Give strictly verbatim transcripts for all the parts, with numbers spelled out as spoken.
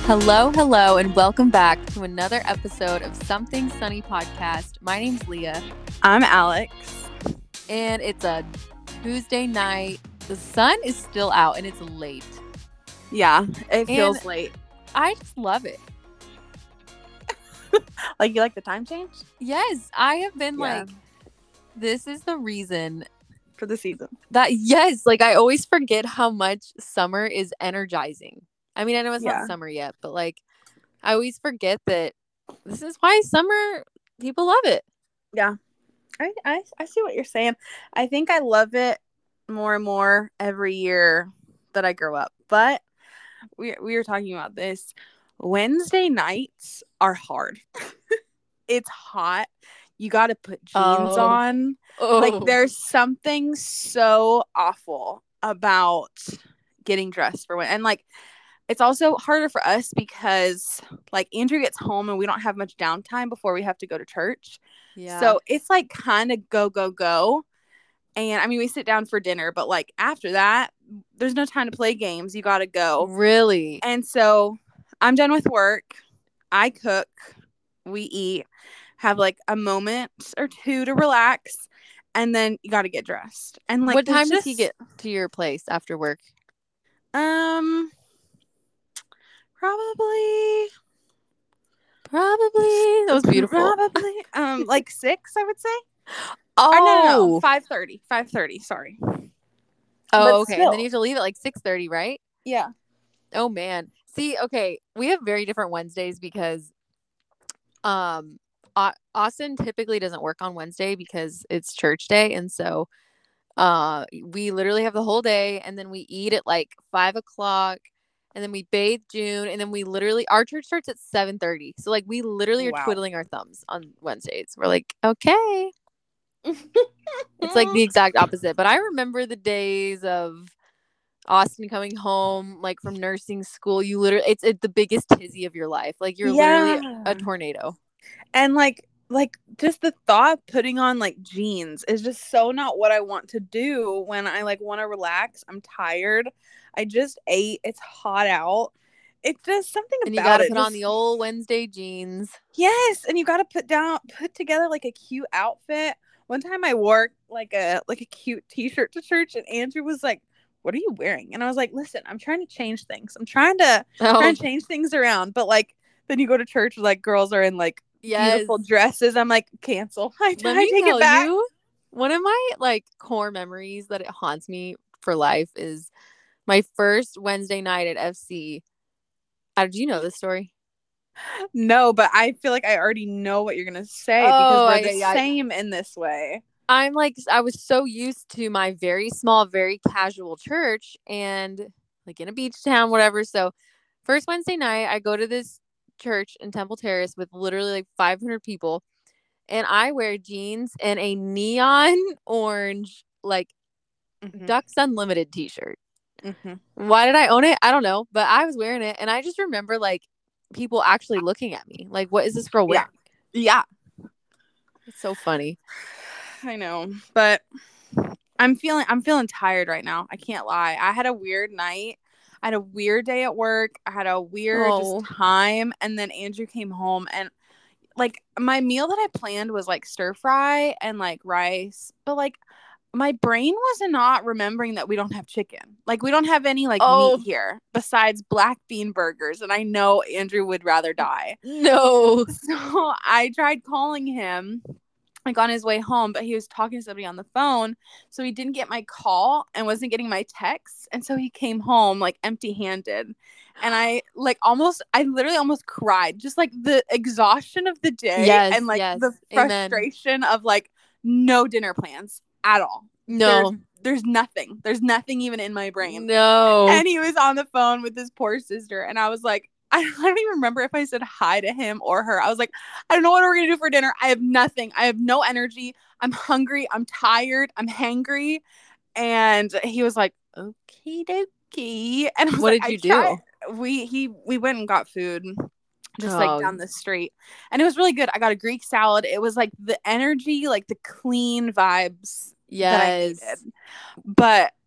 Hello, hello, and welcome back to another episode of Something Sunny Podcast. My name's Leah. I'm Alex. And it's a Tuesday night. The sun is still out and it's late. Yeah, it feels And late. I just love it. Like, you like the time change? Yes, I have been Yeah. like, this is the reason For the season. that, yes, like I always forget how much summer is energizing. I mean, I know it's Yeah. not summer yet, but like, I always forget that this is why summer, people love it. Yeah. I, I, I see what you're saying. I think I love it more and more every year that I grow up. But we, we were talking about this. Wednesday nights are hard. It's hot. You got to put jeans Oh. on. Oh. Like, there's something so awful about getting dressed for when. And, like, it's also harder for us because, like, Andrew gets home and we don't have much downtime before we have to go to church. Yeah. So it's, like, kind of go, go, go. And, I mean, we sit down for dinner. But, like, after that, there's no time to play games. You got to go. Really? And so I'm done with work. I cook. We eat. Have, like, a moment or two to relax. And then you got to get dressed. And, like, what time there's does he just- get to your place after work? Um... Probably. Probably. That was beautiful. Probably. Um, like six, I would say. Oh, Or no, no, no. Five thirty. Five thirty. Sorry. oh, but okay. And then still. you have to leave at like six thirty, right? Yeah. Oh man. See, okay, we have very different Wednesdays because, um, Au- Austin typically doesn't work on Wednesday because it's church day, and so, uh, we literally have the whole day, and then we eat at like five o'clock. And then we bathe June, and then we literally, our church starts at seven thirty. So, like, we literally are Wow. twiddling our thumbs on Wednesdays. We're like, okay. It's like the exact opposite. But I remember the days of Austin coming home, like, from nursing school. You literally, it's, it's the biggest tizzy of your life. Like, you're literally Yeah. a tornado. And like, like just the thought of putting on like jeans is just so not what I want to do when I like want to relax. I'm tired. I just ate. It's hot out. It's just something And you about got to it. put just, on the old Wednesday jeans. Yes, and you got to put down, put together like a cute outfit. One time I wore like a like a cute T-shirt to church, and Andrew was like, "What are you wearing?" And I was like, "Listen, I'm trying to change things. I'm trying to Oh, trying to change things around." But like, then you go to church, like girls are in like yes. beautiful dresses. I'm like, cancel. I, Let I me take tell it back. you, one of my like core memories that it haunts me for life is my first Wednesday night at F C. Uh, do you know this story? No, but I feel like I already know what you're gonna say because Oh, we're I- the I- I- same in this way. I'm like, I was so used to my very small, very casual church and like in a beach town, whatever. So, first Wednesday night, I go to this church in Temple Terrace with literally like five hundred people, and I wear jeans and a neon orange, like, Mhm. Ducks Unlimited t-shirt. Mhm. Why did I own it? I don't know, but I was wearing it, and I just remember like people actually looking at me, like, "What is this girl wearing?" Yeah. Yeah. It's so funny. I know, but I'm feeling I'm feeling tired right now. I can't lie. I had a weird night. I had a weird day at work. I had a weird Oh. just time, and then Andrew came home, and like my meal that I planned was like stir fry and like rice, but like my brain was not remembering that we don't have chicken. Like, we don't have any like Oh. meat here besides black bean burgers, and I know Andrew would rather die. No. So I tried calling him like on his way home, but he was talking to somebody on the phone, so he didn't get my call and wasn't getting my texts, and so he came home like empty-handed, and I like almost I literally almost cried, just like the exhaustion of the day. Yes, and like yes. the Amen. frustration of like no dinner plans at all. No. there's, there's nothing there's nothing even in my brain. No. And he was on the phone with his poor sister, and I was like, I don't even remember if I said hi to him or her. I was like, I don't know what we're going to do for dinner. I have nothing. I have no energy. I'm hungry. I'm tired. I'm hangry. And he was like, okie dokie. And I was What like, did you I do? tried. We, he, we went and got food just Oh. like down the street. And it was really good. I got a Greek salad. It was like the energy, like the clean vibes that I Yes. needed. But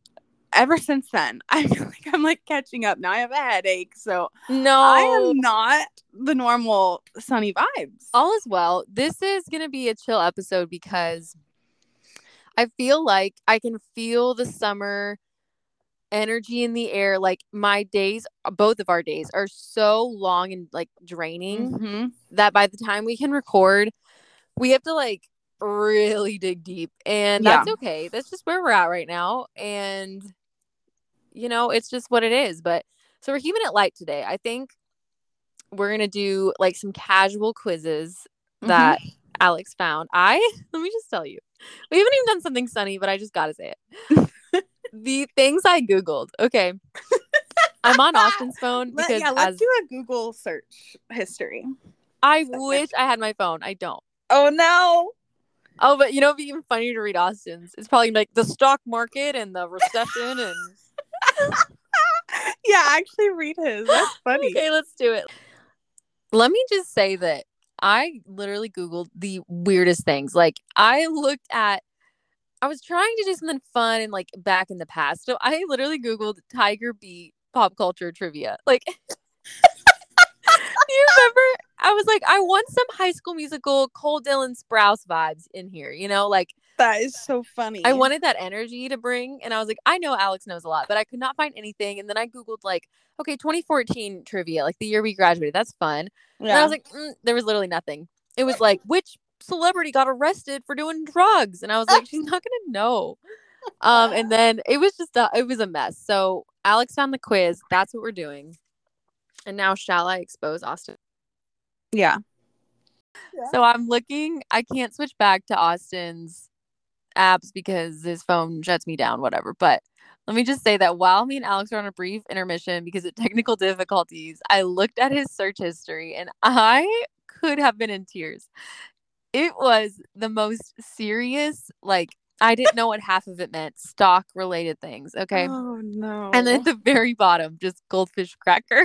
ever since then, I feel like I'm like catching up. Now I have a headache. So No. I am not the normal sunny vibes. All is well. This is going to be a chill episode because I feel like I can feel the summer energy in the air. Like my days, both of our days are so long and like draining Mm-hmm. that by the time we can record, we have to like really dig deep. And Yeah. that's okay. That's just where we're at right now. And, you know, it's just what it is. But so we're keeping it light today. I think we're going to do like some casual quizzes that Mm-hmm. Alex found. I, let me just tell you, we haven't even done something sunny, but I just got to say it. The things I Googled. Okay. I'm on Austin's phone Let, because yeah, let's as do a Google search history. I wish I had my phone. I don't. Oh no. Oh, but you know, it'd be even funnier to read Austin's. It's probably like the stock market and the recession and Yeah, actually read his. That's funny. Okay, let's do it. Let me just say that I literally Googled the weirdest things. Like I looked at I was trying to do something fun and like back in the past. So I literally Googled Tiger Beat pop culture trivia. Like you remember? I was like, I want some High School Musical Cole Dylan Sprouse vibes in here, you know, like That is so funny. I wanted that energy to bring, and I was like, I know Alex knows a lot, but I could not find anything. And then I Googled like, okay, twenty fourteen trivia, like the year we graduated. That's fun. Yeah. And I was like, mm, there was literally nothing. It was like, which celebrity got arrested for doing drugs? And I was like, she's not gonna know. Um, and then it was just a, it was a mess. So Alex found the quiz. That's what we're doing. And now shall I expose Austin? Yeah. So I'm looking. I can't switch back to Austin's apps because his phone shuts me down, whatever. But let me just say that while me and Alex were on a brief intermission because of technical difficulties, I looked at his search history and I could have been in tears. It was the most serious, like, I didn't know what half of it meant. Stock related things. Okay. Oh no. And then at the very bottom, just goldfish cracker.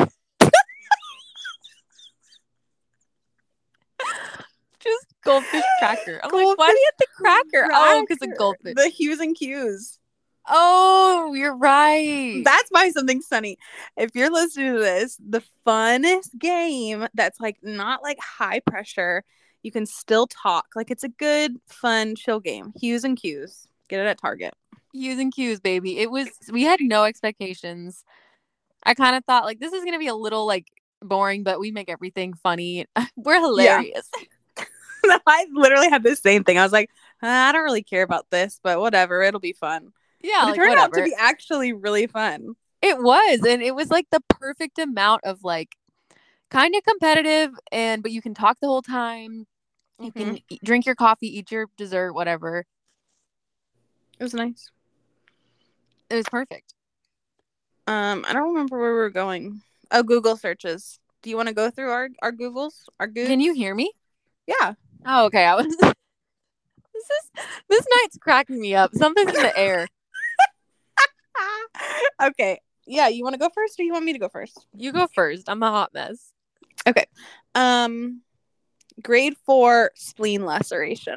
Just goldfish cracker. I'm Goldfish like, why do you have the cracker? Oh, because of cracker. goldfish. The hues and cues. Oh, you're right. That's my something sunny. If you're listening to this, the funnest game that's like not like high pressure, you can still talk. Like it's a good, fun, chill game. Hues and cues. Get it at Target. Hues and cues, baby. It was, we had no expectations. I kind of thought like this is going to be a little like boring, but we make everything funny. We're hilarious. Yeah. I literally had the same thing. I was like, I don't really care about this, but whatever. It'll be fun. Yeah, but like, it turned whatever. out to be actually really fun. It was, and it was like the perfect amount of like kind of competitive, and but you can talk the whole time. You mm-hmm. can eat, drink your coffee, eat your dessert, whatever. It was nice. It was perfect. Um, I don't remember where we were going. Oh, Google searches. Do you want to go through our our Googles? Our Googles? Can you hear me? Yeah. Oh, okay. I was. This is this night's cracking me up. Something's in the air. Okay. Yeah, you want to go first or you want me to go first? You go first. I'm a hot mess. Okay. Um grade four spleen laceration.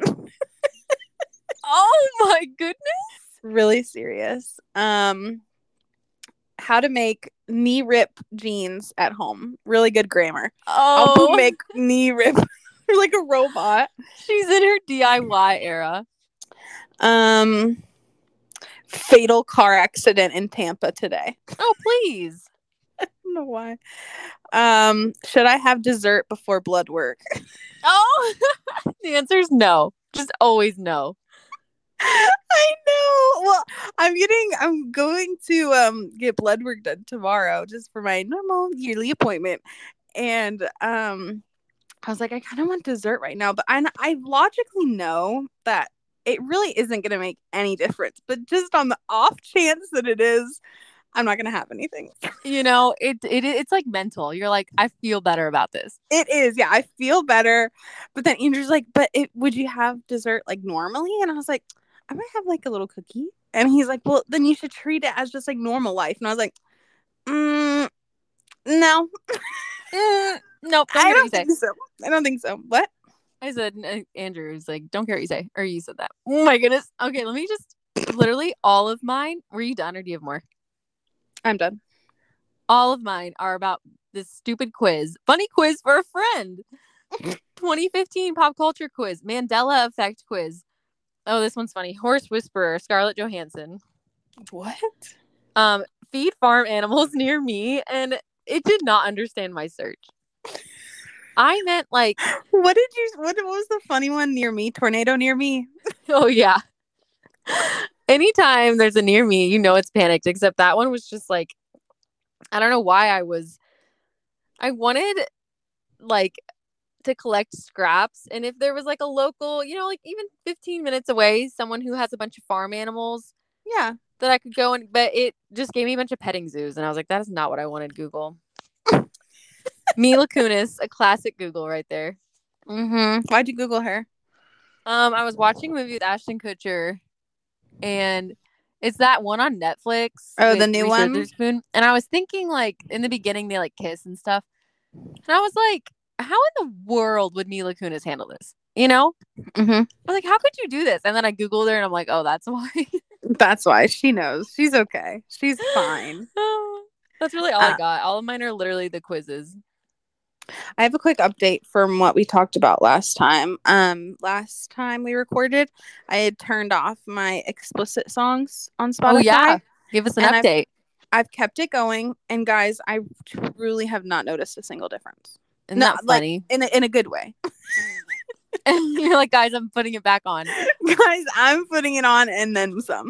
Oh my goodness. Really serious. Um how to make knee rip jeans at home. Really good grammar. Oh. How to make knee rip like a robot. She's in her D I Y era. Um fatal car accident in Tampa today. Oh, please. I don't know why. Um, should I have dessert before blood work? Oh, the answer is no. Just always no. I know. Well, I'm getting, I'm going to um get blood work done tomorrow just for my normal yearly appointment. And um, I was like, I kind of want dessert right now, but I, I logically know that it really isn't going to make any difference. But just on the off chance that it is, I'm not going to have anything. You know, it, it it's like mental. You're like, I feel better about this. It is. Yeah, I feel better. But then Andrew's like, but it, would you have dessert like normally? And I was like, I might have like a little cookie. And he's like, well, then you should treat it as just like normal life. And I was like, mm, no. mm, nope. Don't I don't think so. I don't think so. What? I said, Andrew was like, don't care what you say. Or you said that. Oh my goodness. Okay, let me just Literally all of mine. Were you done or do you have more? I'm done. All of mine are about this stupid quiz. Funny quiz for a friend. twenty fifteen pop culture quiz. Mandela effect quiz. Oh, this one's funny. Horse whisperer, Scarlett Johansson. What? Um, feed farm animals near me, and it did not understand my search. I meant like, what did you? What, what was the funny one near me? Tornado near me. Oh yeah. Anytime there's a near me, you know it's panicked. Except that one was just like, I don't know why I was. I wanted like to collect scraps, and if there was like a local, you know, like even fifteen minutes away, someone who has a bunch of farm animals, yeah, that I could go and, but it just gave me a bunch of petting zoos, and I was like, that is not what I wanted. Google. Mila Kunis, a classic Google right there. Mm-hmm. Why'd you Google her? Um, I was watching a movie with Ashton Kutcher, and it's that one on Netflix. Oh, the new Reese one. Witherspoon. And I was thinking, like, in the beginning, they like kiss and stuff, and I was like, how in the world would Mila Kunis handle this? You know? Mm-hmm. I was like, how could you do this? And then I Googled her, and I'm like, oh, that's why. That's why. She knows. She's okay. She's fine. That's really all uh, I got. All of mine are literally the quizzes. I have a quick update from what we talked about last time. Um, last time we recorded, I had turned off my explicit songs on Spotify. Oh yeah, give us an update. I've, I've kept it going, and guys, I truly have not noticed a single difference. Isn't no, that funny? Like, in a, in a good way. And you're like, guys, I'm putting it back on. Guys, I'm putting it on and then some.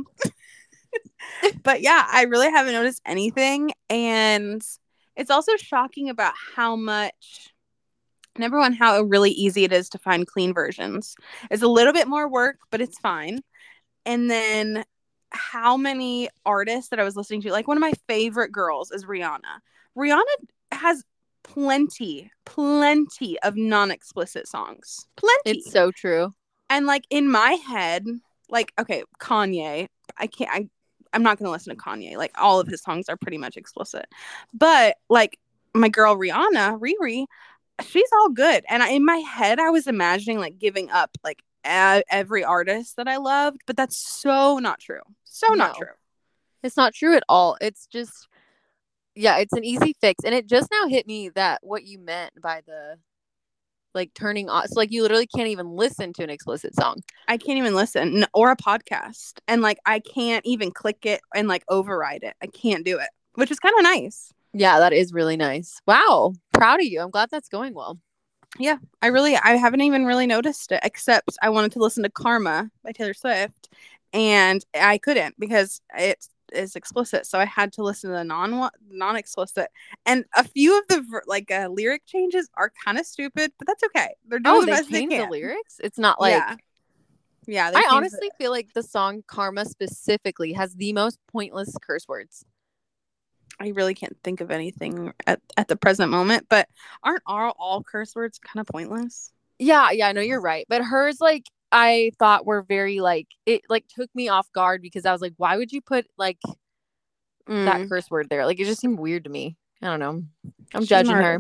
But yeah, I really haven't noticed anything, and it's also shocking about how much, number one, how really easy it is to find clean versions. It's a little bit more work, but it's fine. And then how many artists that I was listening to, like one of my favorite girls is Rihanna. Rihanna has plenty, plenty of non-explicit songs. Plenty. It's so true. And like in my head, like, okay, Kanye, I can't, I, I'm not going to listen to Kanye. Like all of his songs are pretty much explicit. But like my girl Rihanna, Riri, she's all good. And I, in my head, I was imagining like giving up like a- every artist that I loved. But that's so not true. So no, not true. It's not true at all. It's just, yeah, it's an easy fix. And it just now hit me that what you meant by the like turning off. So like you literally can't even listen to an explicit song. I can't even listen or a podcast. And like I can't even click it and like override it. I can't do it, which is kind of nice. Yeah, that is really nice. Wow. Proud of you. I'm glad that's going well. Yeah, I really, I haven't even really noticed it, except I wanted to listen to Karma by Taylor Swift and I couldn't because it's is explicit, so I had to listen to the non non explicit, and a few of the like uh, lyric changes are kind of stupid, but that's okay. They're doing oh, the they best change they can. The lyrics. It's not like yeah. Yeah, I honestly it. feel like the song Karma specifically has the most pointless curse words. I really can't think of anything at, at the present moment, but aren't all, all curse words kind of pointless? Yeah, yeah, I know you're right, but hers like I thought were very like it like took me off guard because I was like, why would you put like mm. that curse word there? Like it just seemed weird to me. I don't know. I'm She's judging her.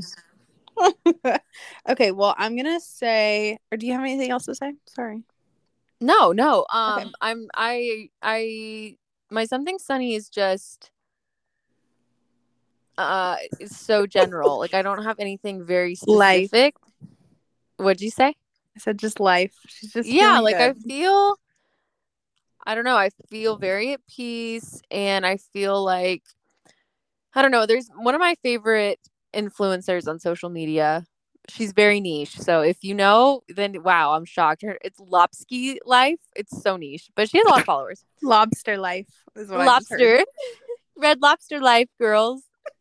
Okay, well, I'm gonna say, or do you have anything else to say? Sorry. No, no. Um, okay. I'm I I my something sunny is just uh it's so general. Like I don't have anything very specific. Life. What'd you say? I said just life. She's just yeah, like good. I feel I don't know, I feel very at peace and I feel like I don't know, there's one of my favorite influencers on social media. She's very niche. So if you know, then wow, I'm shocked. Her it's Lopsky Life. It's so niche, but she has a lot of followers. Lobster Life is what Lobster. I just heard. Red Lobster Life, girls.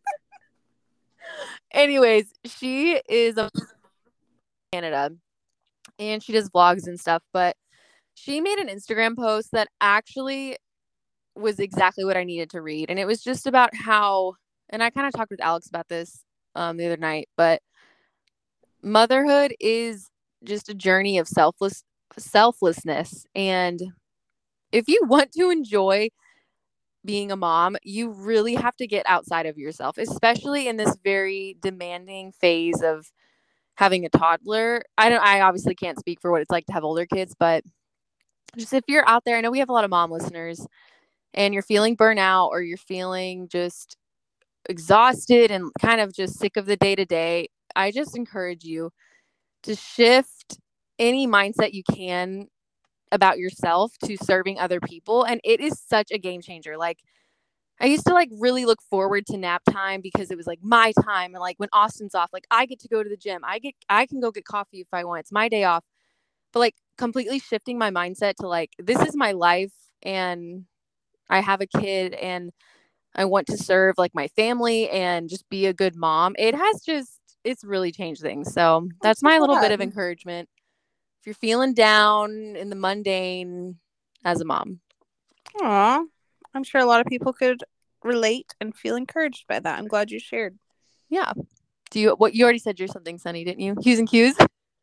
Anyways, she is a Canada and she does vlogs and stuff, but she made an Instagram post that actually was exactly what I needed to read. And it was just about how, and I kind of talked with Alex about this um, the other night, but motherhood is just a journey of selfless selflessness. And if you want to enjoy being a mom, you really have to get outside of yourself, especially in this very demanding phase of having a toddler. I don't, I obviously can't speak for what it's like to have older kids, but just if you're out there, I know we have a lot of mom listeners, and you're feeling burnout or you're feeling just exhausted and kind of just sick of the day to day, I just encourage you to shift any mindset you can about yourself to serving other people. And it is such a game changer. Like, I used to like really look forward to nap time because it was like my time. And like when Austin's off, like I get to go to the gym. I get, I can go get coffee if I want. It's my day off. But like completely shifting my mindset to like, this is my life and I have a kid and I want to serve like my family and just be a good mom. It has just, it's really changed things. So that's my little bit of encouragement. If you're feeling down in the mundane as a mom. Aw, I'm sure a lot of people could relate and feel encouraged by that. I'm glad you shared. Yeah. Do you, what you already said you're something, Sunny, didn't you? Q's and Q's?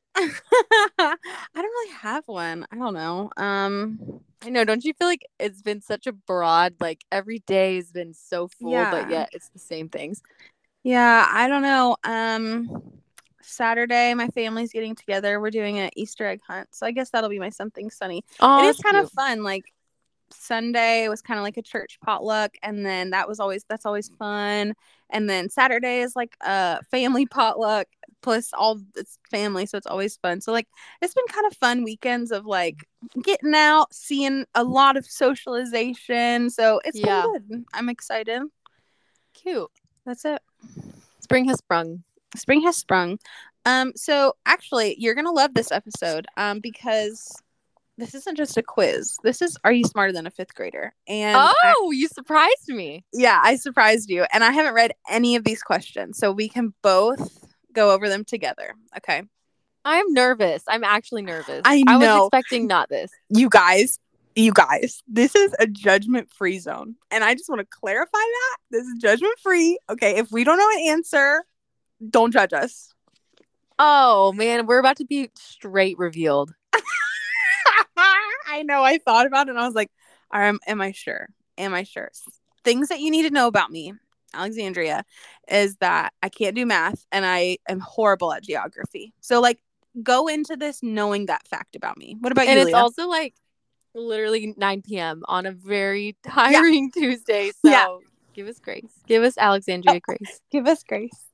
I don't really have one. I don't know. Um, I know. Don't you feel like it's been such a broad, like every day has been so full, yeah. but yet it's the same things. Yeah, I don't know. Um, Saturday, my family's getting together. We're doing an Easter egg hunt. So I guess that'll be my something sunny. Oh, it is kind cute. of fun. Like Sunday was kind of like a church potluck. And then that was always, that's always fun. And then Saturday is like a family potluck plus all its family. So it's always fun. So like, it's been kind of fun weekends of like getting out, seeing a lot of socialization. So it's yeah. been good. I'm excited. Cute. That's it. Spring has sprung. Spring has sprung. Um, so actually, you're gonna love this episode, um, because this isn't just a quiz. This is Are You Smarter Than a Fifth Grader? And oh, I, you surprised me. Yeah, I surprised you, and I haven't read any of these questions, so we can both go over them together. Okay. I'm nervous. I'm actually nervous. I know. I was expecting not this. You guys. You guys, this is a judgment-free zone. And I just want to clarify that. This is judgment-free. Okay, if we don't know an answer, don't judge us. Oh, man, we're about to be straight revealed. I know. I thought about it and I was like, am, am I sure? Am I sure? Things that you need to know about me, Alexandria, is that I can't do math and I am horrible at geography. So, like, go into this knowing that fact about me. What about and you, And it's Leah? also, like, literally nine p.m. on a very tiring yeah. Tuesday. So yeah. give us grace. Give us Alexandria grace. Give us grace.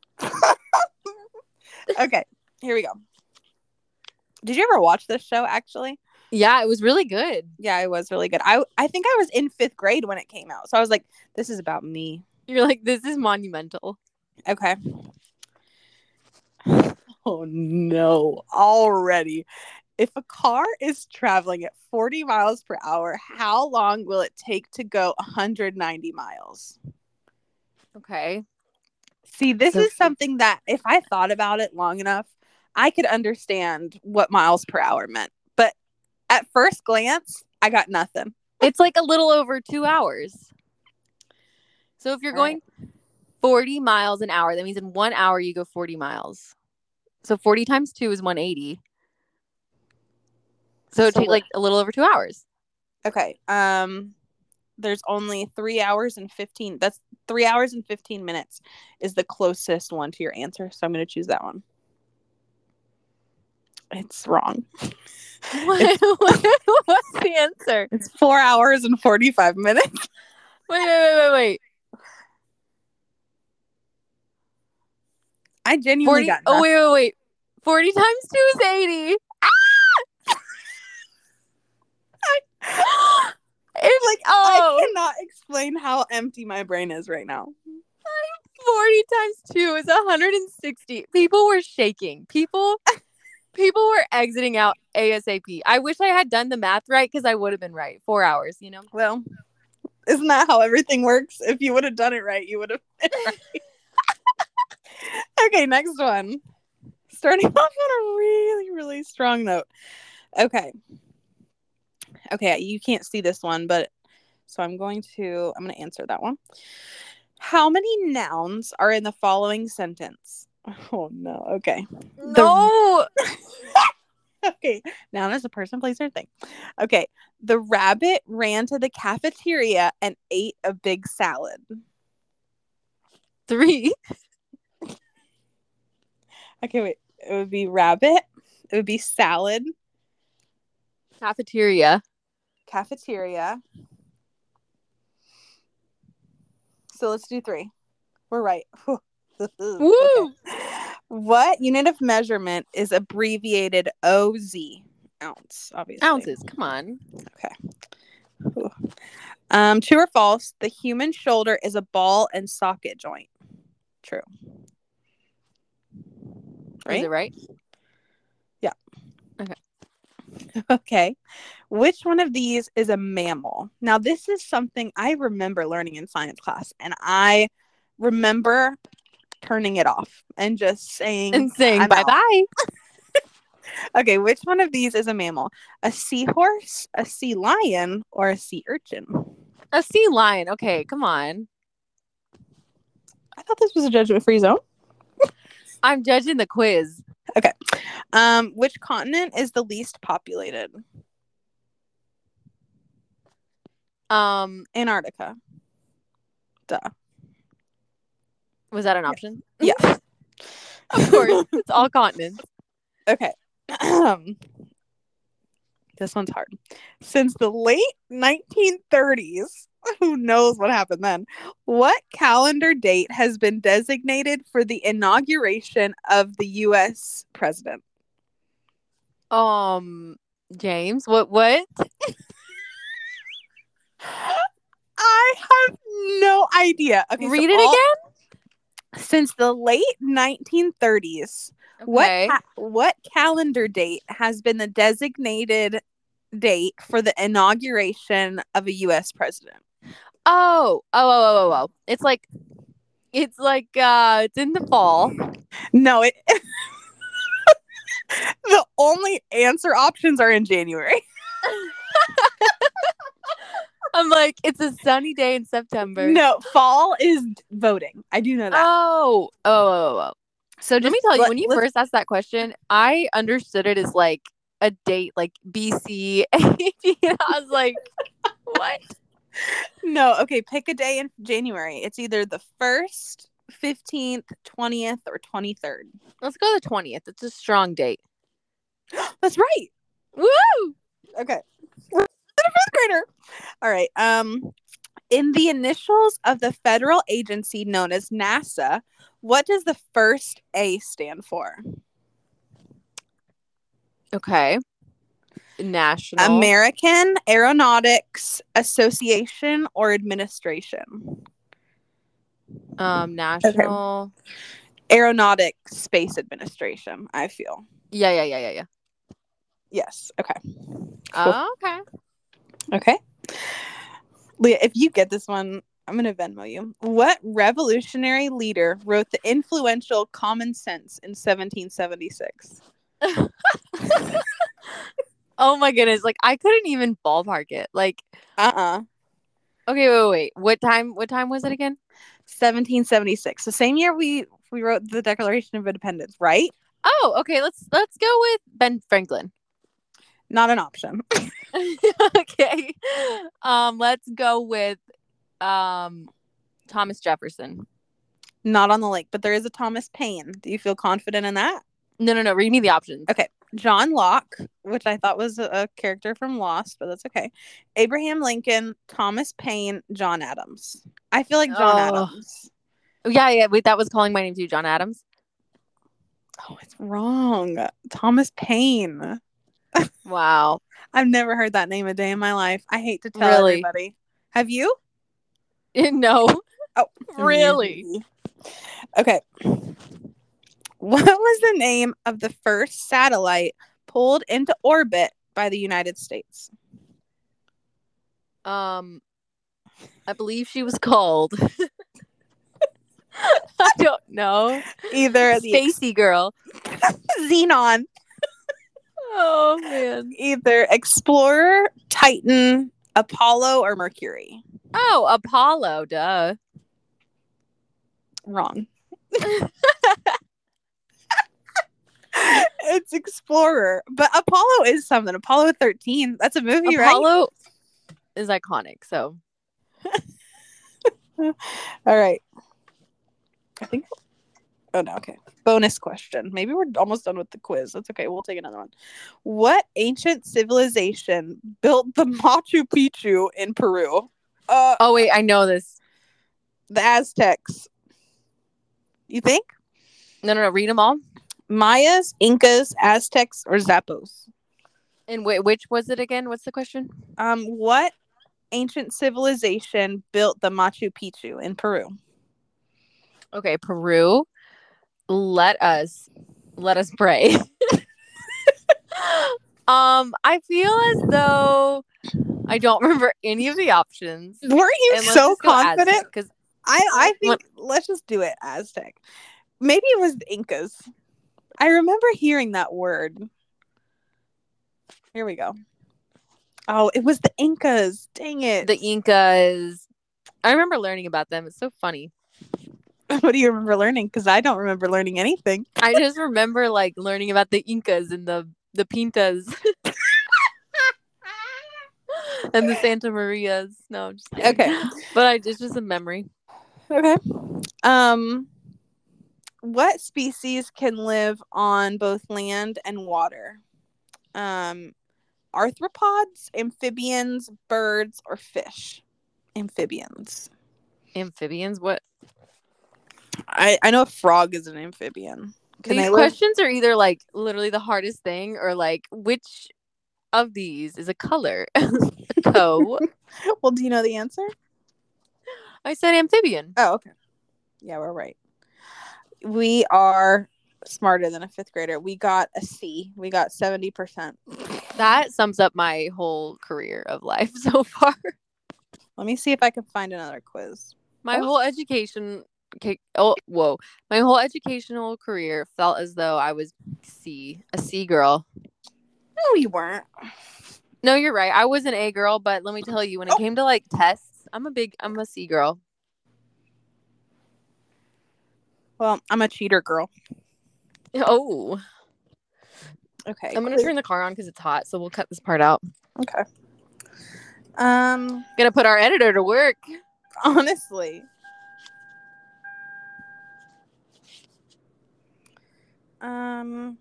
Okay, here we go. Did you ever watch this show, actually? Yeah, it was really good. Yeah, it was really good. I I think I was in fifth grade when it came out. So I was like, this is about me. You're like, this is monumental. Okay. Oh, no. Already. If a car is traveling at forty miles per hour, how long will it take to go one hundred ninety miles? Okay. See, this so, is something that if I thought about it long enough, I could understand what miles per hour meant. But at first glance, I got nothing. It's like a little over two hours. So if you're going right. forty miles an hour, that means in one hour you go forty miles. So forty times two is one hundred eighty. So it so take like a little over two hours. Okay. Um, there's only three hours and fifteen. That's three hours and fifteen minutes is the closest one to your answer. So I'm going to choose that one. It's wrong. What? It's, what's the answer? It's four hours and forty-five minutes. Wait, wait, wait, wait, wait. I genuinely forty got nothing. Oh, wait, wait, wait. forty times two is eighty. It's like, oh, I cannot explain how empty my brain is right now. forty times two is one hundred sixty. People were shaking. People people were exiting out ASAP. I wish I had done the math right because I would have been right. Four hours, you know? Well, isn't that how everything works? If you would have done it right, you would have been right. Okay, next one. Starting off on a really, really strong note. Okay. Okay, you can't see this one, but so I'm going to I'm going to answer that one. How many nouns are in the following sentence? Oh no. Okay. No. The... Okay. Noun is a person, place, or thing. Okay. The rabbit ran to the cafeteria and ate a big salad. Three. Okay, wait. It would be rabbit. It would be salad. Cafeteria. cafeteria. So let's do three. We're right. Woo! Okay. What unit of measurement is abbreviated O Z? Ounce, obviously. Ounces. Come on. Okay. Um, true or false? The human shoulder is a ball and socket joint. True. Right? Is it right? Yeah. Okay. Okay. Which one of these is a mammal? Now, this is something I remember learning in science class, and I remember turning it off and just saying and saying I'm bye out. bye. Okay, which one of these is a mammal? A seahorse, a sea lion, or a sea urchin? A sea lion. Okay, come on. I thought this was a judgment-free zone. I'm judging the quiz. Okay. Um, which continent is the least populated? Um, Antarctica. Duh. Was that an option? Yeah. Of course. It's all continents. Okay. This one's hard. Since the late nineteen thirties, who knows what happened then, what calendar date has been designated for the inauguration of the U S president? Um, James, what what? I have no idea. Okay, Read so it all, again? Since the late nineteen thirties, Okay. what ca- what calendar date has been the designated date for the inauguration of a U S president? Oh, oh, oh, oh, oh, oh. It's like, it's like, uh, it's in the fall. No, it. The only answer options are in January. I'm like, it's a sunny day in September. No, fall is voting. I do know that. Oh, oh, oh, oh. So Let just me tell you, let- when you let's- first asked that question, I understood it as like a date, like B C. I was like, what? No, okay, pick a day in January. It's either the first, fifteenth, twentieth, or twenty-third. Let's go the twentieth. It's a strong date. That's right. Woo! Okay. We're a fifth grader. All right. Um, in the initials of the federal agency known as NASA, what does the first A stand for? Okay. National. American Aeronautics Association or Administration? Um, National. Aeronautics Space Administration, I feel. Yeah, yeah, yeah, yeah, yeah. Yes. Okay. Oh, okay. Okay. Leah, if you get this one, I'm going to Venmo you. What revolutionary leader wrote the influential Common Sense in seventeen seventy-six? Oh my goodness. Like, I couldn't even ballpark it. Like, Uh-uh. okay, wait, wait, wait. What time, what time was it again? seventeen seventy-six. The same year we we wrote the Declaration of Independence, right? Oh, okay. Let's, let's go with Ben Franklin. Not an option. Okay. Um, let's go with um Thomas Jefferson. Not on the lake, but there is a Thomas Paine. Do you feel confident in that? No, no, no. Read me the options. Okay. John Locke, which I thought was a, a character from Lost, but that's okay. Abraham Lincoln, Thomas Paine, John Adams. I feel like John Oh. Adams. Yeah, yeah. Wait, that was calling my name too, John Adams. Oh, it's wrong. Thomas Paine. Wow. I've never heard that name a day in my life. I hate to tell Really? everybody. Have you? No. Oh, Really? Okay. What was the name of the first satellite pulled into orbit by the United States? Um, I believe she was called. I don't know. Either the Spacey girl. Xenon, Oh man. either Explorer, Titan, Apollo, or Mercury. Oh, Apollo. Duh. Wrong. It's Explorer, but Apollo is something. Apollo thirteen. That's a movie, right? Apollo is iconic. So All right. I think Oh, no. Okay. Bonus question. Maybe we're almost done with the quiz. That's okay. We'll take another one. What ancient civilization built the Machu Picchu in Peru? Uh, Oh, wait. I know this. The Aztecs. You think? No, no, no. Read them all. Mayas, Incas, Aztecs, or Zapos? And wait, which was it again? What's the question? Um, what ancient civilization built the Machu Picchu in Peru? Okay, Peru. Let us let us pray. um, I feel as though I don't remember any of the options. Weren't you And let's so just go confident? Aztec, because I, I think What- let's just do it Aztec. Maybe it was the Incas. I remember hearing that word. Here we go. Oh, it was the Incas. Dang it. the Incas. I remember learning about them. It's so funny. What do you remember learning? Because I don't remember learning anything. I just remember like learning about the Incas and the the Pintas and the Santa Marias. No, I'm just kidding. Okay. But I it's just a memory. Okay. Um, what species can live on both land and water? Um, arthropods, amphibians, birds, or fish? Amphibians. Amphibians? What? I, I know a frog is an amphibian. Can These they live? questions are either like literally the hardest thing or like which of these is a color? A toe. Well, do you know the answer? I said amphibian. Oh, okay. Yeah, we're right. We are smarter than a fifth grader. We got a C. We got seventy percent. That sums up my whole career of life so far. Let me see if I can find another quiz. My Oh. whole education oh whoa. My whole educational career felt as though I was C, a C girl. No, you weren't. No, you're right. I was an A girl, but let me tell you, when it Oh. came to like tests, I'm a big I'm a C girl. Well, I'm a cheater girl. Oh. Okay. I'm gonna turn the car on because it's hot, so we'll cut this part out. Okay. Um, Gonna put our editor to work. honestly. Um.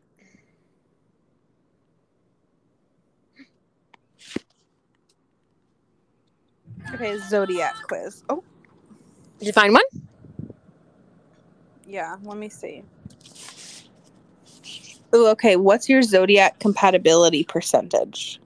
Okay, zodiac quiz. Oh, Did you find one? yeah. Let me see. Oh, okay. What's your zodiac compatibility percentage?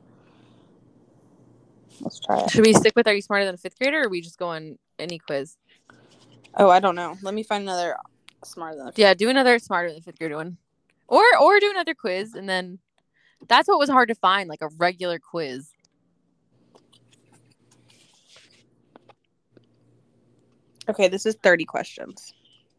Let's try it. Should we stick with Are You Smarter Than a Fifth Grader, or are we just go on any quiz? Oh, I don't know. Let me find another smarter than a fifth. Yeah, do another Smarter Than a Fifth Grader one. Or or do another quiz, and then that's what was hard to find, like a regular quiz. Okay, this is thirty questions.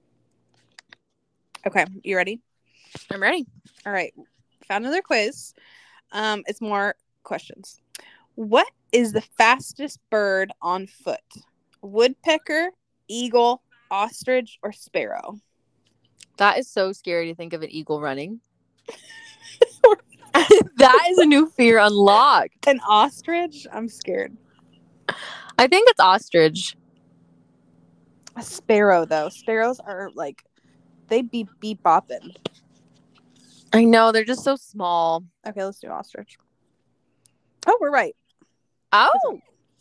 Okay, you ready? I'm ready. All right. Found another quiz. Um, it's more questions. What is the fastest bird on foot? Woodpecker, eagle, ostrich, or sparrow? That is so scary to think of an eagle running. That is a new fear unlocked. An ostrich? I'm scared. I think it's ostrich. A sparrow, though. Sparrows are like, they be beep bopping. I know, they're just so small. Okay, let's do ostrich. Oh, we're right. Oh,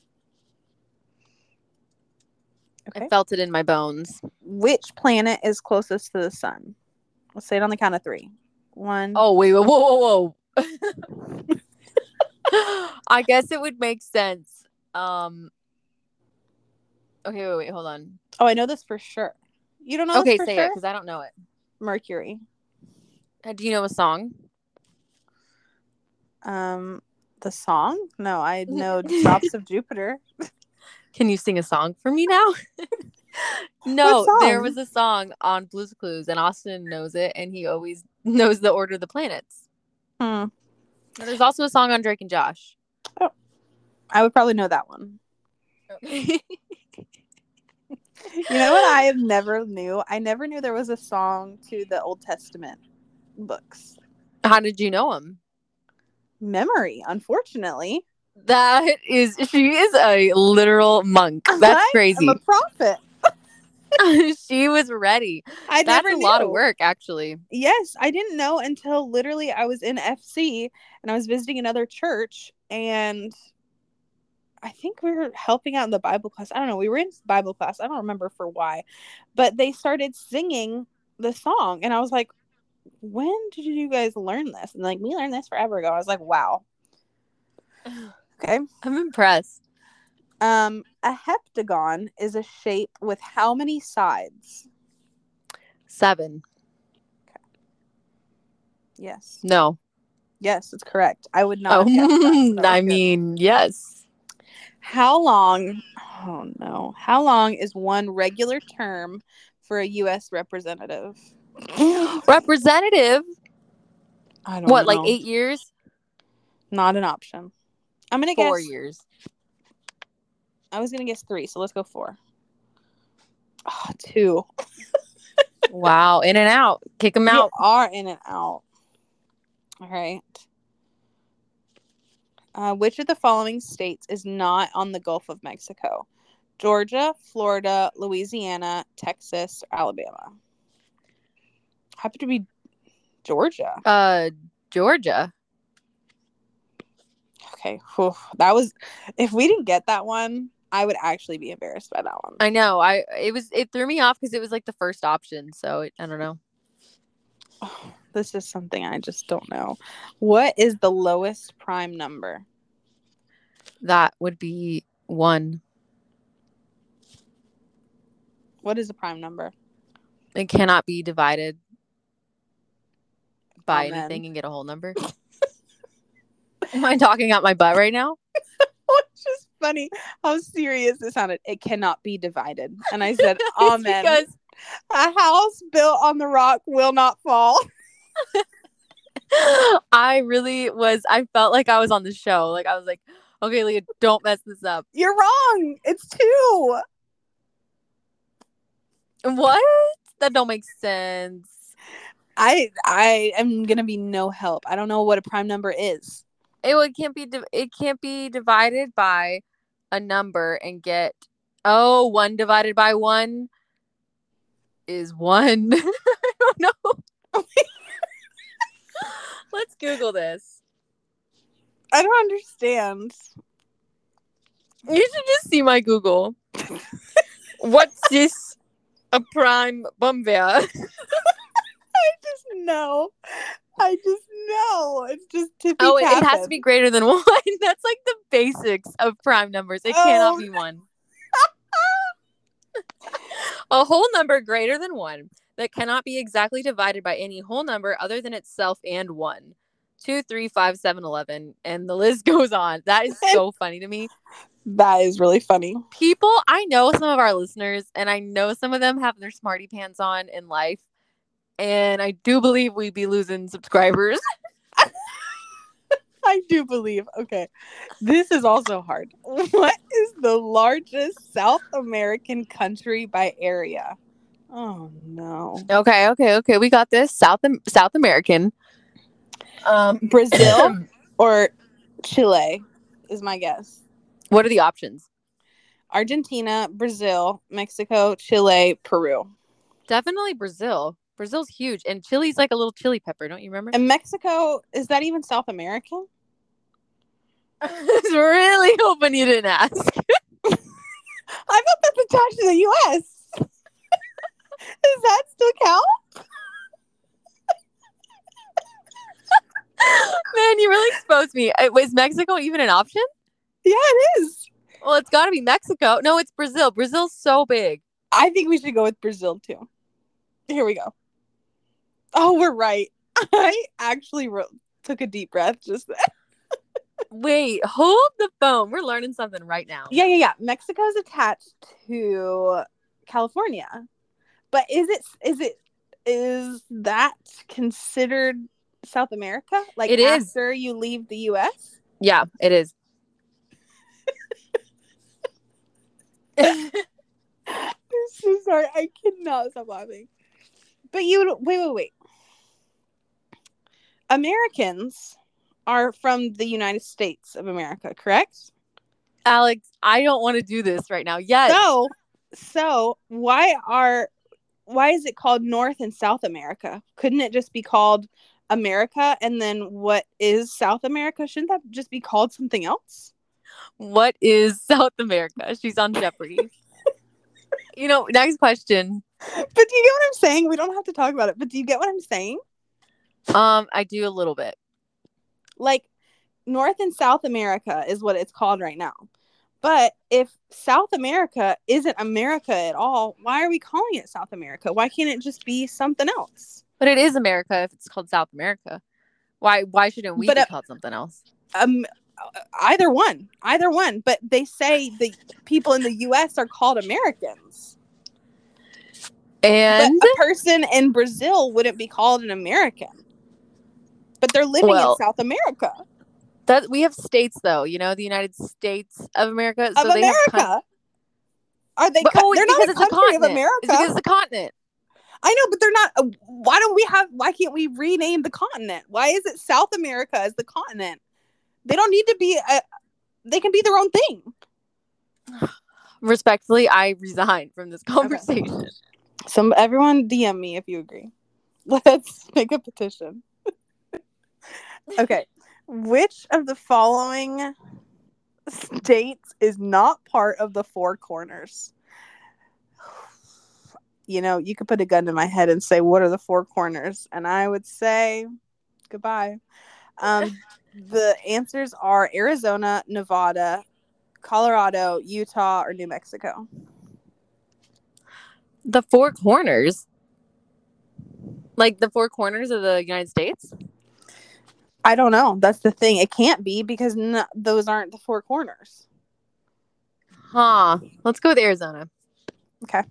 Okay. I felt it in my bones. Which planet is closest to the sun? Let's say it on the count of three. One. Oh, wait, whoa, whoa, whoa. I guess it would make sense. Um. Okay, wait, wait, hold on. Oh, I know this for sure. You don't know Okay, this for say sure? it, because I don't know it. Mercury. Uh, Do you know a song? Um, the song? No, I know Drops of Jupiter. Can you sing a song for me now? No, What there song? was a song on Blue's Clues, and Austin knows it, and he always knows the order of the planets. Hmm. And there's also a song on Drake and Josh. I would probably know that one. Okay. You know what I have never knew? I never knew there was a song to the Old Testament books. How did you know him? Memory, unfortunately. That is, she is a literal monk. That's I crazy. am a prophet. She was ready. I That's never a knew. lot of work, actually. Yes, I didn't know until literally I was in F C and I was visiting another church, and I think we were helping out in the Bible class. I don't know. We were in Bible class. I don't remember for why, but they started singing the song, and I was like, when did you guys learn this? And like, we learned this forever ago. I was like, wow. Okay. I'm impressed. Um, a heptagon is a shape with how many sides? Seven. Okay. Yes. No. Yes, it's correct. I would not Oh, have guessed that. That I was good. mean, yes. How long? Oh no. How long is one regular term for a U S representative? Representative? I don't What, know. like eight years? Not an option. I'm gonna Four guess. years. I was gonna guess three, so let's go four. Oh, two. Wow, in and out. Kick them You out. are in and out. All right. Uh, which of the following states is not on the Gulf of Mexico? Georgia, Florida, Louisiana, Texas, or Alabama? Happen to be Georgia. Uh, Georgia. Okay. Whew. That was, if we didn't get that one, I would actually be embarrassed by that one. I know. I it was it threw me off because it was like the first option. So it, I don't know. Oh, this is something I just don't know. What is the lowest prime number? That would be one. What is a prime number? It cannot be divided by Amen. anything and get a whole number. Am I talking out my butt right now? It's just funny how serious it sounded. It cannot be divided. And I said, amen. Because a house built on the rock will not fall. I really was, I felt like I was on the show. Like I was like, okay, Leah, don't mess this up. You're wrong. It's two. What? That don't make sense. I I am gonna be no help. I don't know what a prime number is. It, it can't be di- it can't be divided by a number and get oh one divided by one is one. I don't know. Let's Google this. I don't understand. You should just see my Google. What's this? A prime number? I just know. I just know. It's just tippy Oh, it, it has tapping. to be greater than one. That's like the basics of prime numbers. It Oh. cannot be one. A whole number greater than one that cannot be exactly divided by any whole number other than itself and one. Two, three, five, seven, eleven, and the list goes on. That is so funny to me. That is really funny. People, I know some of our listeners, and I know some of them have their smarty pants on in life, and I do believe we'd be losing subscribers. I do believe. Okay. This is also hard. What is the largest South American country by area? Oh, no. Okay, okay, okay. We got this. South South American. Um, Brazil or Chile is my guess. What are the options? Argentina, Brazil, Mexico, Chile, Peru. Definitely Brazil. Brazil's huge. And Chile's like a little chili pepper, don't you remember? And Mexico, is that even South American? I was really hoping you didn't ask. I thought that's attached to the U S. Does that still count? Man, you really exposed me. Uh, Was Mexico even an option? Yeah, it is. Well, it's got to be Mexico. No, it's Brazil. Brazil's so big. I think we should go with Brazil, too. Here we go. Oh, we're right. I actually wrote, took a deep breath just then. Wait, hold the phone. We're learning something right now. Yeah, yeah, yeah. Mexico is attached to California. But is it is it is that considered South America? Like It is. after you leave the U S? Yeah, it is. I'm so sorry. I cannot stop laughing. But you wait, wait, wait. Americans are from the United States of America, correct? Alex, I don't want to do this right now. Yes. So So why are why is it called North and South America? Couldn't it just be called America? And then what is South America? Shouldn't that just be called something else? What is South America? She's on Jeopardy. You know, next question. But do you get what I'm saying? We don't have to talk about it, but do you get what I'm saying? Um, I do a little bit. Like, North and South America is what it's called right now. But if South America isn't America at all, why are we calling it South America? Why can't it just be something else? But it is America if it's called South America. Why why shouldn't we But, be uh, called something else? Um, either one, either one. But they say the people in the U S are called Americans. And but a person in Brazil wouldn't be called an American. But they're living well, in South America. That we have states though, you know, the United States of America. Of so they America. Have con- are they? But, Co- oh, they're because not a it's a country continent. of America. It's because it's a continent. I know, but they're not. Uh, why don't we have? Why can't we rename the continent? Why is it South America as the continent? They don't need to be. A, they can be their own thing. Respectfully, I resign from this conversation. Okay. Some everyone D M me if you agree. Let's make a petition. Okay. Which of the following states is not part of the Four Corners? You know, you could put a gun to my head and say, what are the Four Corners? And I would say, goodbye. Um, the answers are Arizona, Nevada, Colorado, Utah, or New Mexico. The Four Corners? Like the four corners of the United States? I don't know. That's the thing. It can't be because no, those aren't the Four Corners. Huh. Let's go with Arizona. Okay.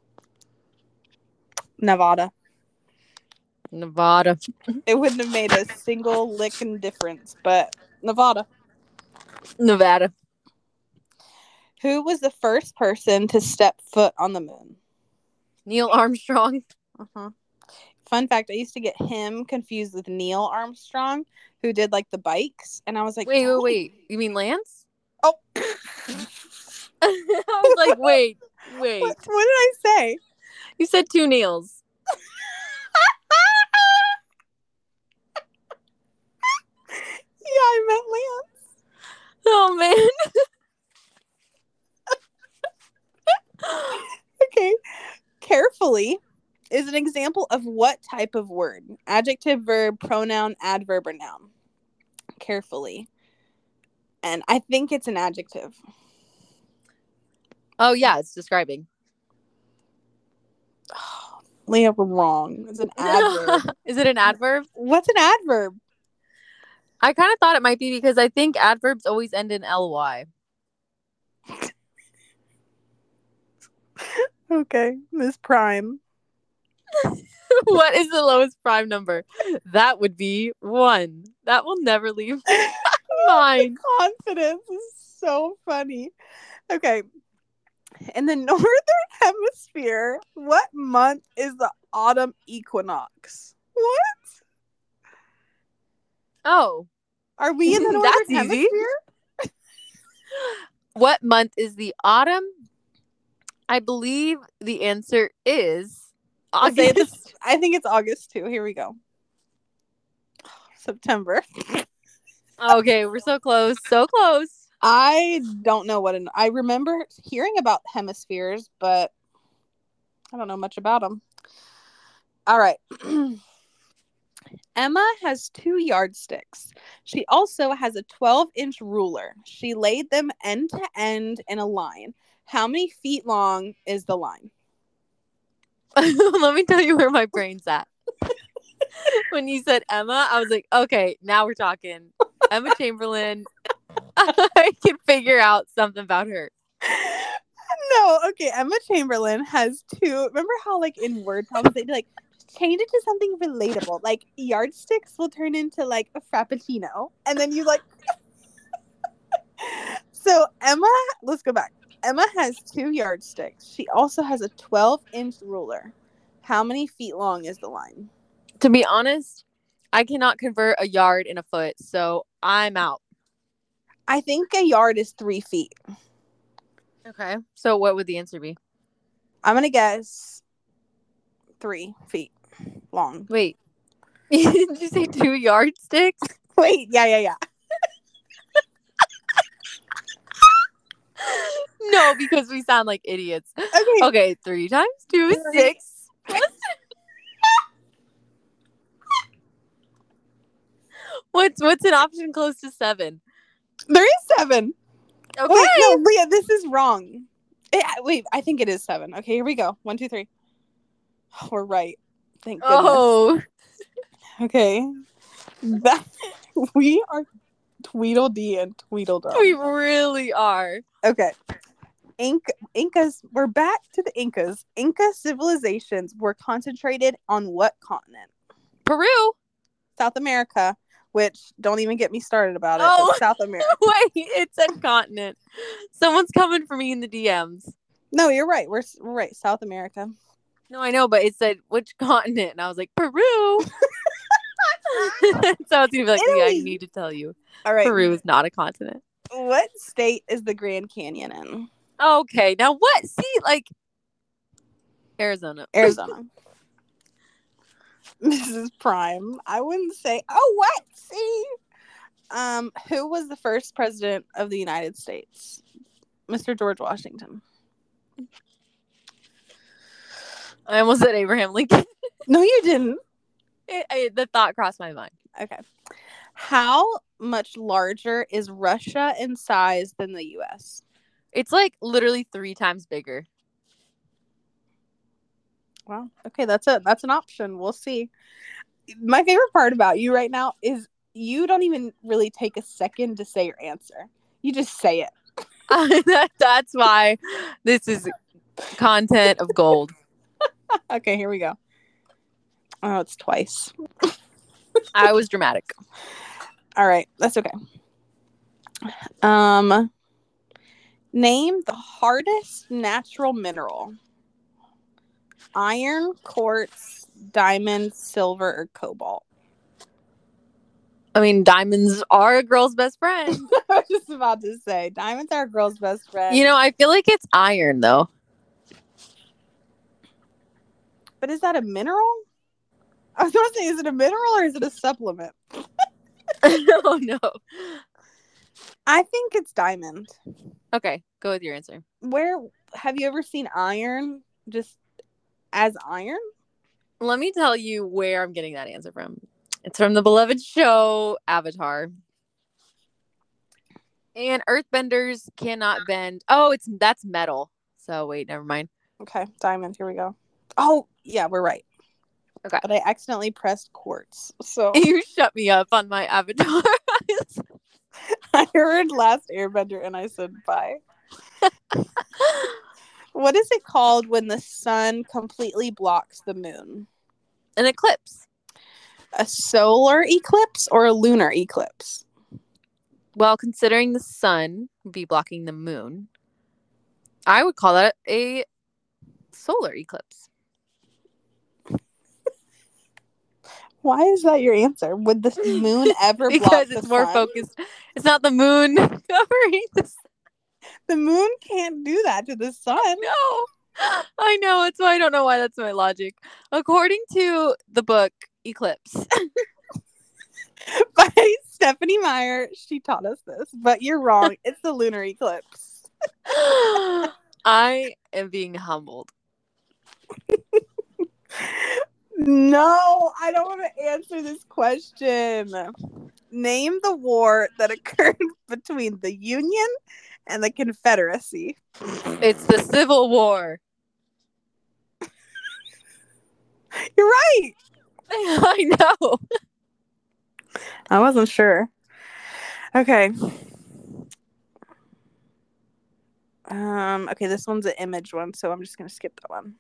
Nevada. Nevada. It wouldn't have made a single licking difference, but Nevada. Nevada. Who was the first person to step foot on the moon? Neil Armstrong. Uh-huh. Fun fact, I used to get him confused with Neil Armstrong, who did like the bikes, and I was like, wait, oh. wait, wait. You mean Lance? Oh. I was like, wait, wait. What, what did I say? You said two Neils. Yeah, I meant Lance. Oh, man. Okay. Carefully is an example of what type of word? Adjective, verb, pronoun, adverb, or noun? Carefully. And I think it's an adjective. Oh, yeah, it's describing. Oh, Leah, we're wrong. It's an adverb. Is it an adverb? What's an adverb? I kind of thought it might be because I think adverbs always end in L Y. Okay, Miss Prime. What is the lowest prime number? That would be one. That will never leave my mind. Confidence is so funny. Okay. In the northern hemisphere, what month is the autumn equinox? What? Oh. Are we in the northern That's easy. hemisphere? What month is the autumn? I believe the answer is August. I think it's August too. Here we go. September. Okay, we're so close. So close. I don't know what an I remember hearing about hemispheres, but I don't know much about them. All right. Emma has two yardsticks. She also has a twelve inch ruler. She laid them end to end in a line. How many feet long is the line? Let me tell you where my brain's at. When you said Emma, I was like, okay, now we're talking. Emma Chamberlain. I can figure out something about her. No, okay. Emma Chamberlain has two. Remember how, like, in word problems, they'd be like, change it to something relatable. Like, yardsticks will turn into, like, a frappuccino. And then you, like. So, Emma, let's go back. Emma has two yardsticks. She also has a twelve inch ruler. How many feet long is the line? To be honest, I cannot convert a yard in a foot, so I'm out. I think a yard is three feet. Okay. So what would the answer be? I'm gonna guess three feet long. Wait. Did you say two yardsticks? Wait, yeah, yeah, yeah. No, because we sound like idiots. Okay. Okay, three times two is Three. six. What's what's an option close to seven? There is seven. Okay. Wait, no, Leah, this is wrong. It, wait, I think it is seven. Okay, here we go. One, two, three. We're right. Thank goodness. Oh. Okay. That we are Tweedledee and Tweedledum. We really are. Okay. Inca, Incas, we're back to the Incas. Inca civilizations were concentrated on what continent? Peru. South America, which don't even get me started about it. Oh. But South America. Wait, it said continent. Someone's coming for me in the D Ms. No, you're right. We're, we're right. South America. No, I know, but it said which continent, and I was like, Peru. So I was gonna be like, yeah, I need to tell you. All right. Peru is not a continent. What state is the Grand Canyon in? Okay, now what? See, like Arizona. Arizona. Missus Prime. I wouldn't say. Oh, what? See. Um, who was the first president of the United States? Mister George Washington. I almost said Abraham Lincoln. No, you didn't. It, it, the thought crossed my mind. Okay. How much larger is Russia in size than the U S? It's like literally three times bigger. Wow. Okay, that's a that's an option. We'll see. My favorite part about you right now is you don't even really take a second to say your answer. You just say it. that, that's why this is content of gold. Okay, here we go. Oh, it's twice. I was dramatic. All right, that's okay. Um, name the hardest natural mineral. Iron, quartz, diamond, silver, or cobalt. I mean, diamonds are a girl's best friend. I was just about to say, diamonds are a girl's best friend. You know, I feel like it's iron, though. But is that a mineral? I was going to say, is it a mineral or is it a supplement? Oh, no. I think it's diamond. Okay, go with your answer. Where have you ever seen iron just as iron? Let me tell you where I'm getting that answer from. It's from the beloved show Avatar. And earthbenders cannot bend. Oh, it's that's metal. So wait, never mind. Okay, diamond. Here we go. Oh, yeah, we're right. Okay. But I accidentally pressed quartz. So You shut me up on my Avatar. I heard Last Airbender and I said bye. What is it called when the sun completely blocks the moon? An eclipse. A solar eclipse or a lunar eclipse? Well, considering the sun would be blocking the moon, I would call that a solar eclipse. Why is that your answer? Would the moon ever block Because the it's more sun? focused. It's not the moon covering the sun. The moon can't do that to the sun. No. I know. That's why I don't know why that's my logic. According to the book Eclipse. By Stephanie Meyer, she taught us this, but you're wrong. It's the lunar eclipse. I am being humbled. No, I don't want to answer this question. Name the war that occurred between the Union and the Confederacy. It's the Civil War. You're right. I know. I wasn't sure. Okay. Um, okay, this one's an image one, so I'm just going to skip that one.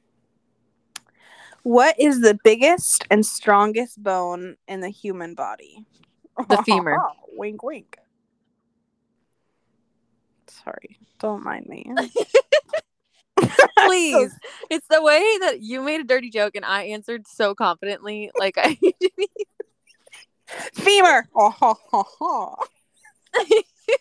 What is the biggest and strongest bone in the human body? The femur. Wink, wink. Sorry, don't mind me. Please. It's the way that you made a dirty joke and I answered so confidently. Like I Femur. Oh, ho, ho, ho.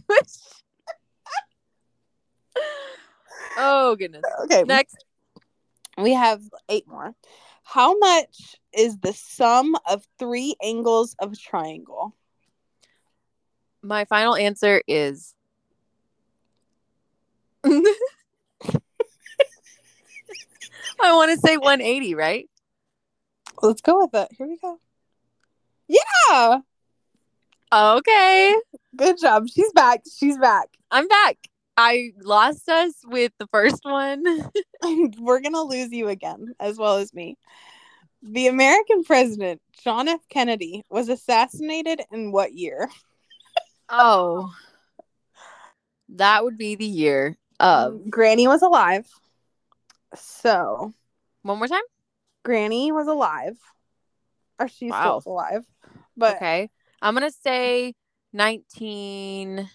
Oh goodness. Okay. Next. We have eight more. How much is the sum of three angles of a triangle? My final answer is I want to say one eighty, right? Let's go with it. Here we go. Yeah. Okay. Good job. She's back. She's back. I'm back. I lost us with the first one. We're going to lose you again, as well as me. The American president, John F. Kennedy, was assassinated in what year? Oh. That would be the year of. Granny was alive. So. One more time? Granny was alive. Or she's Wow. still alive. But okay. I'm going to say nineteen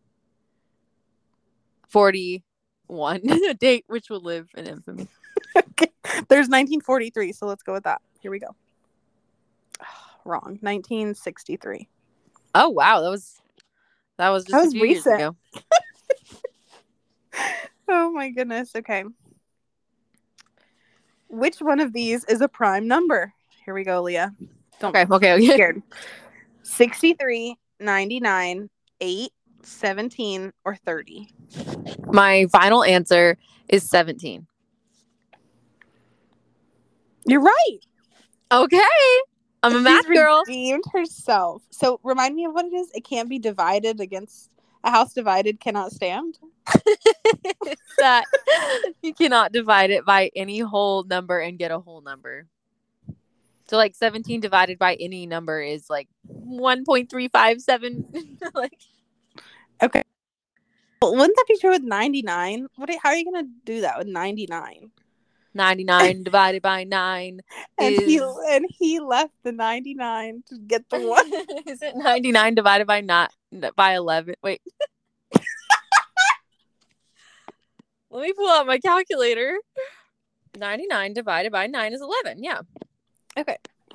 forty-one, a date which will live in infamy. Okay. There's nineteen forty-three, so let's go with that. Here we go. Wrong. nineteen sixty-three. Oh, wow. That was that was just that was a few recent. years ago. Oh my goodness. Okay. Which one of these is a prime number? Here we go, Leah. Don't okay, okay, okay. Scared. sixty-three, ninety-nine, eight, seventeen, or thirty? My final answer is seventeen. You're right. Okay. I'm a She's math girl. Redeemed herself. So remind me of what it is. It can't be divided against a house divided cannot stand. That you cannot divide it by any whole number and get a whole number. So like seventeen divided by any number is like one point three five seven. Like, okay. Well, wouldn't that be true with ninety-nine? What? How are you gonna do that with ninety-nine? ninety-nine divided by nine and is... he and he left the ninety-nine to get the one. Is it ninety-nine divided by not by eleven? Wait. Let me pull out my calculator. ninety-nine divided by nine is eleven. Yeah. Okay.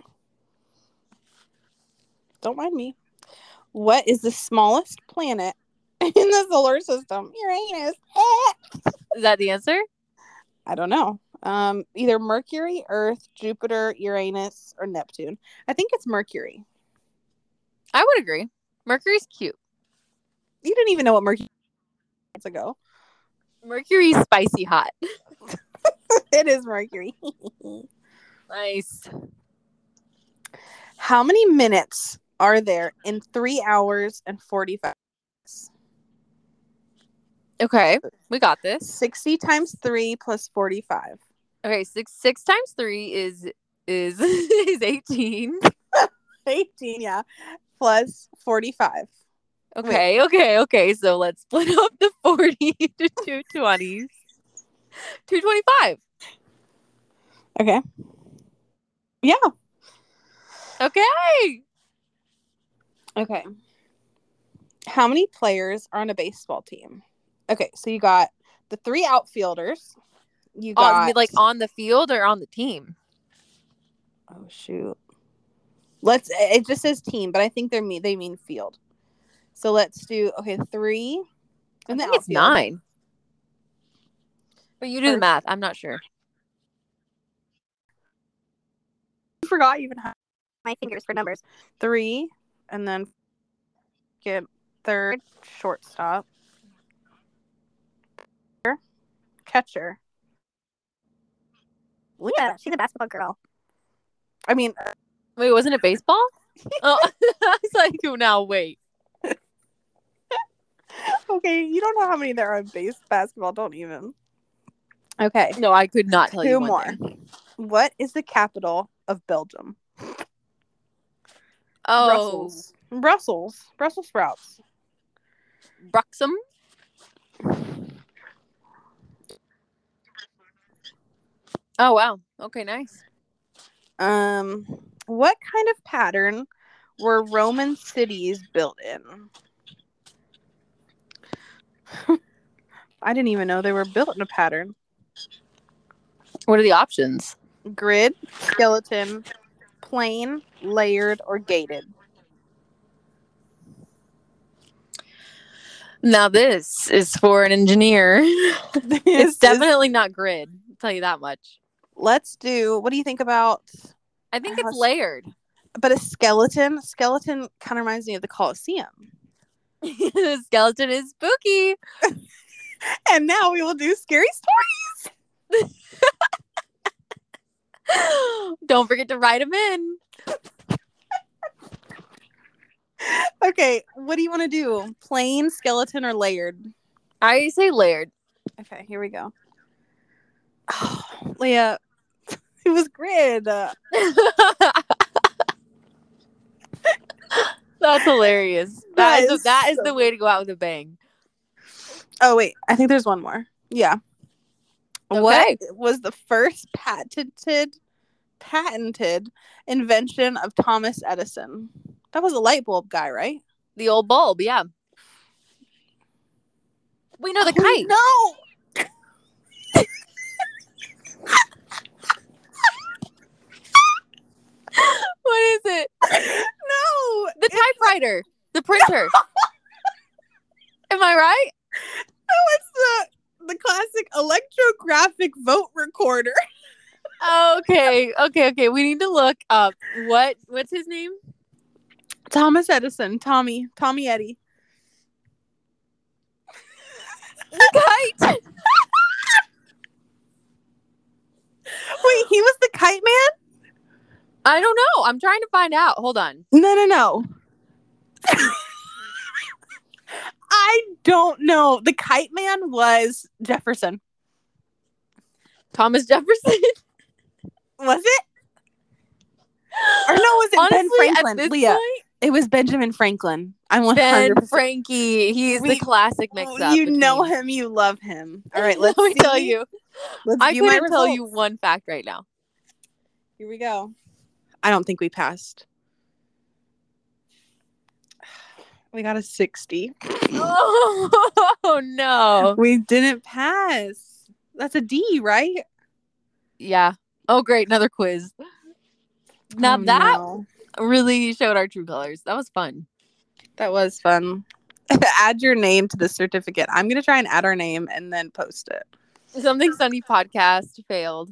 Don't mind me. What is the smallest planet in the solar system? Uranus. Is that the answer? I don't know. Um, either Mercury, Earth, Jupiter, Uranus, or Neptune. I think it's Mercury. I would agree. Mercury's cute. You didn't even know what Mercury was ago. Mercury's spicy hot. It is Mercury. Nice. How many minutes are there in three hours and forty-five minutes? Okay, we got this. sixty times three plus forty-five. Okay, six six times three is is is eighteen. eighteen, yeah. Plus forty-five. Okay, Wait. okay, okay. So let's split up the forty to two twenties. two twenty-five. Okay. Yeah. Okay. Okay. How many players are on a baseball team? Okay, so you got the three outfielders. You got oh, you mean like on the field or on the team? Oh shoot. Let's it just says team, but I think they're me they mean field. So let's do okay, three. And then it's nine. But you do First. the math. I'm not sure. I forgot you even have my fingers for numbers. Three, and then get third, shortstop, catcher. Yeah, she's a basketball girl. I mean, wait, wasn't it baseball? Oh, I was like, oh, now wait. Okay, you don't know how many there are in base basketball. Don't even. Okay. No, I could not tell Two you one more. Thing. What is the capital of Belgium? Oh, Brussels. Brussels. Brussels sprouts. Bruxum. Oh wow. Okay, nice. Um, what kind of pattern were Roman cities built in? I didn't even know they were built in a pattern. What are the options? Grid, skeleton, plain, layered, or gated. Now this is for an engineer. It's definitely not grid. I'll tell you that much. let's do. What do you think about? I think Uh, it's layered. But a skeleton. Skeleton kind of reminds me of the Colosseum. The skeleton is spooky. And now we will do scary stories. Don't forget to write them in. Okay, what do you want to do? Plain, skeleton, or layered? I say layered. Okay, here we go. Oh, Leah, it was grid. That's hilarious. That, That is, is that is so the way to go out with a bang. Oh, wait. I think there's one more. Yeah. Okay. What was the first patented patented invention of Thomas Edison? That was a light bulb guy, right? The old bulb, yeah. We know the Oh, kite. No. What is it? No. The typewriter. The printer. Am I right? No, it's the the classic electrographic vote recorder. Okay, okay, okay. We need to look up what what's his name? Thomas Edison. Tommy. Tommy Eddie. The kite. Wait, he was the kite man? I don't know. I'm trying to find out. Hold on. No, no, no. I don't know. The kite man was Jefferson. Thomas Jefferson. Was it? Or no, was it Honestly, Ben Franklin? at this Leah. point, It was Benjamin Franklin. I'm one Ben hundred percent. Frankie. He's We- the classic mix-up. You know between- him. You love him. All right, let's Let me see. tell you. Let's I view my couldn't tell you results. one fact right now. Here we go. I don't think we passed. We got a sixty. Oh no. We didn't pass. That's a D, right? Yeah. Oh great, another quiz. Now Oh, that no. really showed our true colors. That was fun. That was fun. Add your name to the certificate. I'm going to try and add our name and then post it. Something Sunny podcast failed.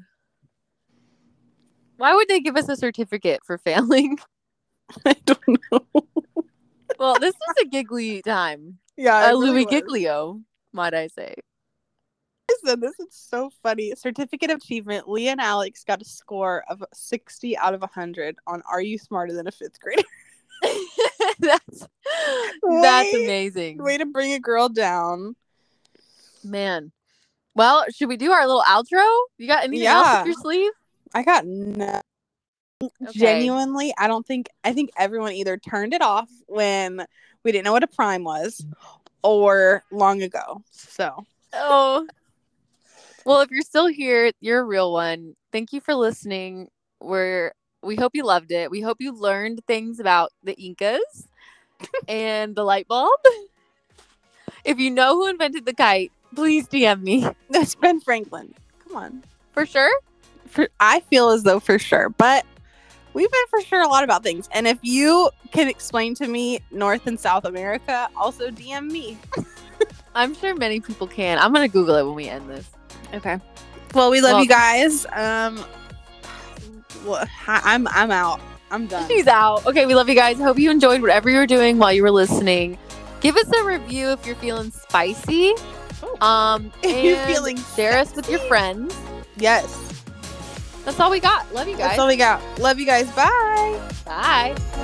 Why would they give us a certificate for failing? I don't know. Well, this was a giggly time. Yeah, A it really Louis was. Giglio, might I say. I said, this is so funny. Certificate of achievement. Leah and Alex got a score of sixty out of one hundred on Are You Smarter Than a Fifth Grader? that's that's Way- amazing. Way to bring a girl down. Man. Well, should we do our little outro? You got anything else Yeah. up your sleeve? I got no. Okay. Genuinely, I don't think, I think everyone either turned it off when we didn't know what a prime was or long ago. So, Oh. Well, if you're still here, you're a real one. Thank you for listening. We're we hope you loved it. We hope you learned things about the Incas and the light bulb. If you know who invented the kite, please D M me. that's Ben Franklin. Come on. For sure. For, I feel as though for sure, but we've been for sure a lot about things. And if you can explain to me North and South America, also D M me. I'm sure many people can. I'm going to Google it when we end this. Okay. Well, we love Well- you guys. Um, well, I- I'm I'm out. I'm done. She's out. Okay, we love you guys. Hope you enjoyed whatever you were doing while you were listening. Give us a review if you're feeling spicy. Ooh. Um, If you're and feeling share us with your sexy. friends. Yes. That's all we got. Love you guys. That's all we got. Love you guys. Bye. Bye.